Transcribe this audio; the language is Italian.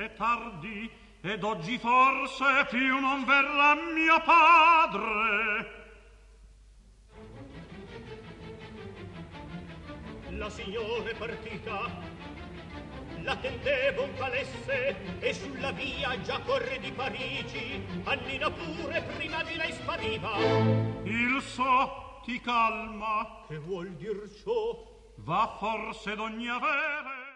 è tardi, ed oggi forse più non verrà mio padre. La signora è partita, l'attendevo un calesse, e sulla via già corre di Parigi, Annina pure prima di lei spariva. Il so ti calma. Che vuol dir ciò? Va forse d'ogni avere